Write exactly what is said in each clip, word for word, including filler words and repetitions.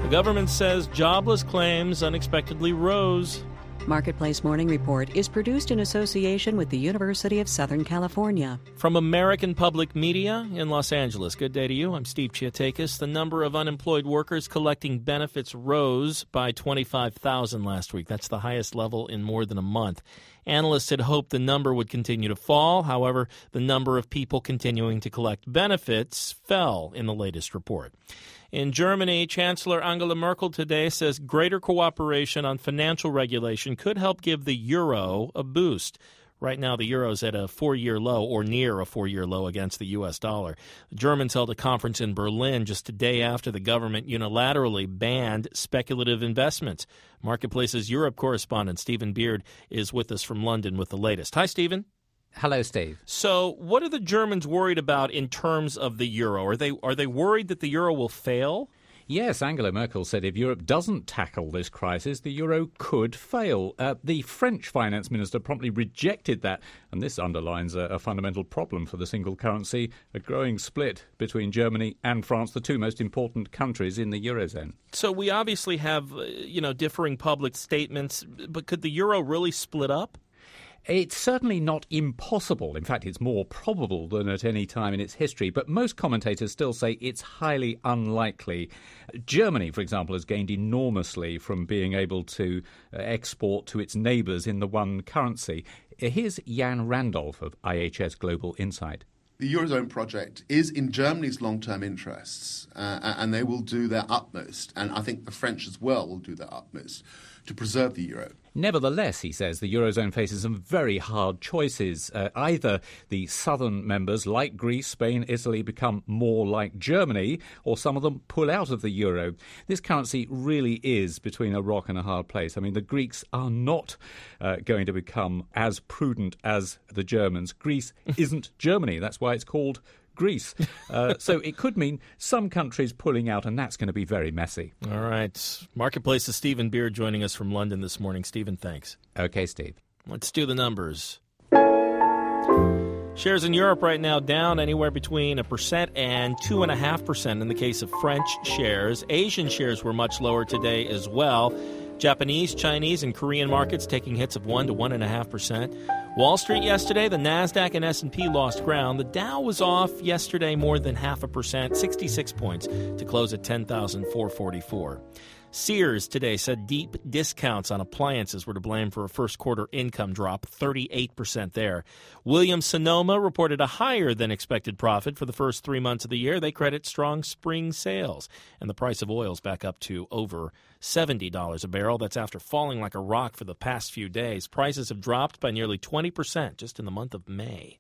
The government says jobless claims unexpectedly rose. Marketplace Morning Report is produced in association with the University of Southern California. From American Public Media in Los Angeles, good day to you. I'm Steve Chiatakis. The number of unemployed workers collecting benefits rose by twenty-five thousand last week. That's the highest level in more than a month. Analysts had hoped the number would continue to fall. However, the number of people continuing to collect benefits fell in the latest report. In Germany, Chancellor Angela Merkel today says greater cooperation on financial regulation could help give the euro a boost. Right now, the euro's at a four-year low or near a four-year low against the U S dollar. The Germans held a conference in Berlin just a day after the government unilaterally banned speculative investments. Marketplace's Europe correspondent Stephen Beard is with us from London with the latest. Hi, Stephen. Hello, Steve. So what are the Germans worried about in terms of the euro? Are they are they worried that the euro will fail? Yes, Angela Merkel said if Europe doesn't tackle this crisis, the euro could fail. Uh, the French finance minister promptly rejected that, and this underlines a, a fundamental problem for the single currency, a growing split between Germany and France, the two most important countries in the Eurozone. So we obviously have, uh, you know, differing public statements, but could the euro really split up? It's certainly not impossible. In fact, it's more probable than at any time in its history. But most commentators still say it's highly unlikely. Germany, for example, has gained enormously from being able to uh, export to its neighbours in the one currency. Here's Jan Randolph of I H S Global Insight. The Eurozone project is in Germany's long-term interests, uh, and they will do their utmost, and I think the French as well will do their utmost to preserve the euro. Nevertheless, he says, the Eurozone faces some very hard choices. Uh, either the southern members, like Greece, Spain, Italy, become more like Germany, or some of them pull out of the euro. This currency really is between a rock and a hard place. I mean, the Greeks are not uh, going to become as prudent as the Germans. Greece isn't Germany. That's why it's called Greece. Uh, so it could mean some countries pulling out, and that's going to be very messy. All right. Marketplace's Stephen Beard joining us from London this morning. Stephen, thanks. Okay, Steve. Let's do the numbers. Shares in Europe right now down anywhere between a percent and two and a half percent in the case of French shares. Asian shares were much lower today as well. Japanese, Chinese, and Korean markets taking hits of one to one and a half percent. Wall Street yesterday, the Nasdaq and S and P lost ground. The Dow was off yesterday more than half a percent, sixty-six points, to close at ten thousand four hundred forty-four. Sears today said deep discounts on appliances were to blame for a first quarter income drop, thirty-eight percent there. Williams-Sonoma reported a higher than expected profit for the first three months of the year. They credit strong spring sales. And the price of oil is back up to over seventy dollars a barrel. That's after falling like a rock for the past few days. Prices have dropped by nearly twenty percent just in the month of May.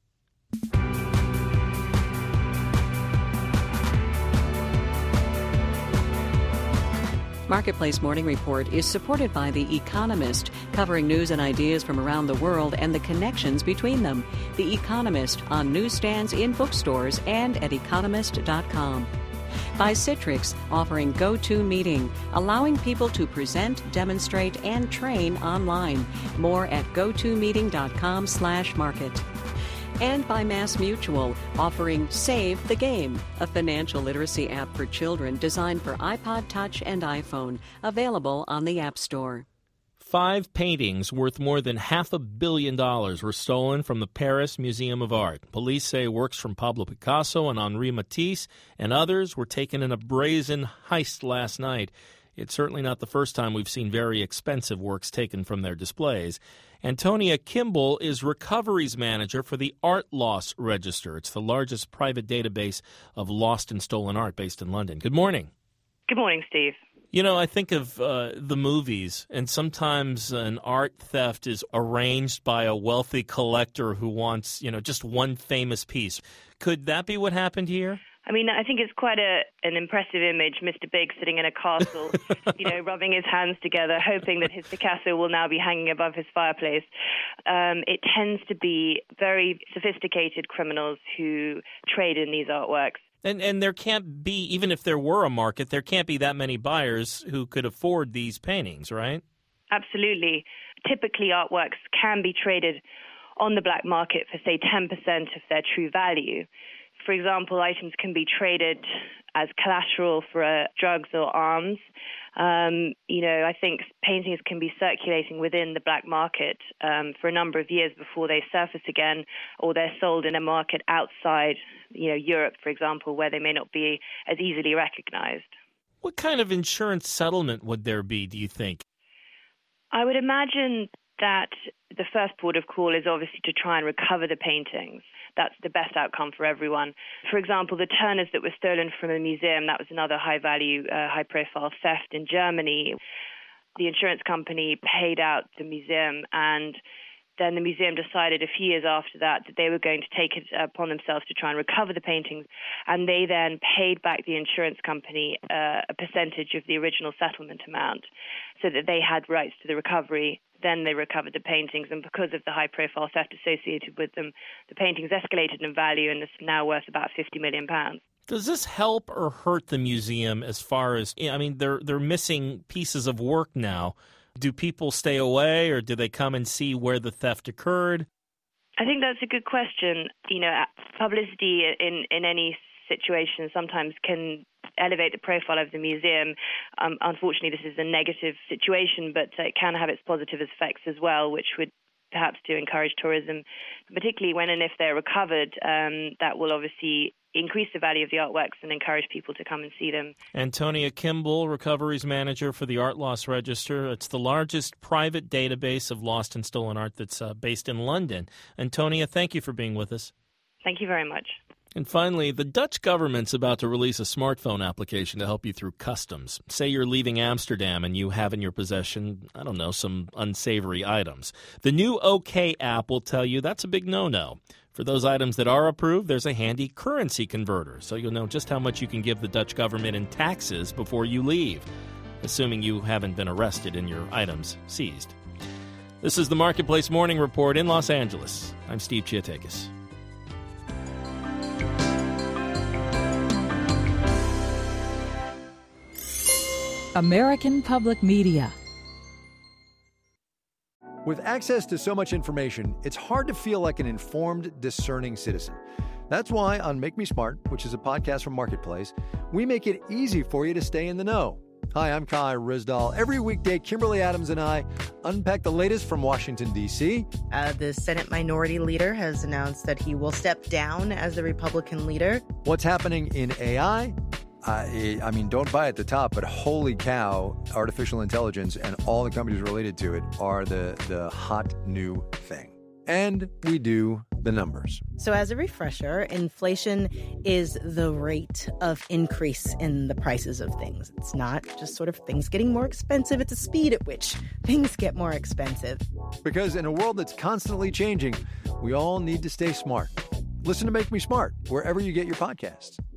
Marketplace Morning Report is supported by The Economist, covering news and ideas from around the world and the connections between them. The Economist on newsstands, in bookstores, and at economist dot com. By Citrix, offering GoToMeeting, allowing people to present, demonstrate, and train online. More at gotomeeting dot com slash market. And by MassMutual, offering Save the Game, a financial literacy app for children designed for iPod Touch and iPhone, available on the App Store. Five paintings worth more than half a billion dollars were stolen from the Paris Museum of Art. Police say works from Pablo Picasso and Henri Matisse and others were taken in a brazen heist last night. It's certainly not the first time we've seen very expensive works taken from their displays. Antonia Kimball is recoveries manager for the Art Loss Register. It's the largest private database of lost and stolen art based in London. Good morning. Good morning, Steve. You know, I think of uh, the movies, and sometimes an art theft is arranged by a wealthy collector who wants, you know, just one famous piece. Could that be what happened here? I mean, I think it's quite a an impressive image, Mister Big sitting in a castle, you know, rubbing his hands together, hoping that his Picasso will now be hanging above his fireplace. Um, it tends to be very sophisticated criminals who trade in these artworks. And and there can't be, even if there were a market, there can't be that many buyers who could afford these paintings, right? Absolutely. Typically, artworks can be traded on the black market for, say, ten percent of their true value. For example, items can be traded as collateral for uh, drugs or arms. Um, you know, I think paintings can be circulating within the black market um, for a number of years before they surface again, or they're sold in a market outside, you know, Europe, for example, where they may not be as easily recognized. What kind of insurance settlement would there be, do you think? I would imagine that the first port of call is obviously to try and recover the paintings. That's the best outcome for everyone. For example, the Turners that were stolen from a museum, that was another high-value, uh, high-profile theft in Germany. The insurance company paid out the museum, and then the museum decided a few years after that that they were going to take it upon themselves to try and recover the paintings, and they then paid back the insurance company uh, a percentage of the original settlement amount so that they had rights to the recovery. Then they recovered the paintings, and because of the high-profile theft associated with them, the paintings escalated in value and is now worth about fifty million pounds. Does this help or hurt the museum as far as, I mean, they're they're missing pieces of work now. Do people stay away, or do they come and see where the theft occurred? I think that's a good question. You know, publicity in, in any situation sometimes can elevate the profile of the museum. Um, unfortunately, this is a negative situation, but it can have its positive effects as well, which would perhaps to encourage tourism, particularly when and if they're recovered. Um, that will obviously increase the value of the artworks and encourage people to come and see them. Antonia Kimball, Recoveries Manager for the Art Loss Register. It's the largest private database of lost and stolen art that's uh, based in London. Antonia, thank you for being with us. Thank you very much. And finally, the Dutch government's about to release a smartphone application to help you through customs. Say you're leaving Amsterdam and you have in your possession, I don't know, some unsavory items. The new OK app will tell you that's a big no-no. For those items that are approved, there's a handy currency converter, so you'll know just how much you can give the Dutch government in taxes before you leave, assuming you haven't been arrested and your items seized. This is the Marketplace Morning Report in Los Angeles. I'm Steve Chiatakis. American Public Media. With access to so much information, it's hard to feel like an informed, discerning citizen. That's why on Make Me Smart, which is a podcast from Marketplace, we make it easy for you to stay in the know. Hi, I'm Kai Rizdal. Every weekday, Kimberly Adams and I unpack the latest from Washington, D C Uh, the Senate Minority Leader has announced that he will step down as the Republican leader. What's happening in A I? I, I mean, don't buy at the top, but holy cow, artificial intelligence and all the companies related to it are the, the hot new thing. And we do the numbers. So as a refresher, inflation is the rate of increase in the prices of things. It's not just sort of things getting more expensive. It's the speed at which things get more expensive. Because in a world that's constantly changing, we all need to stay smart. Listen to Make Me Smart wherever you get your podcasts.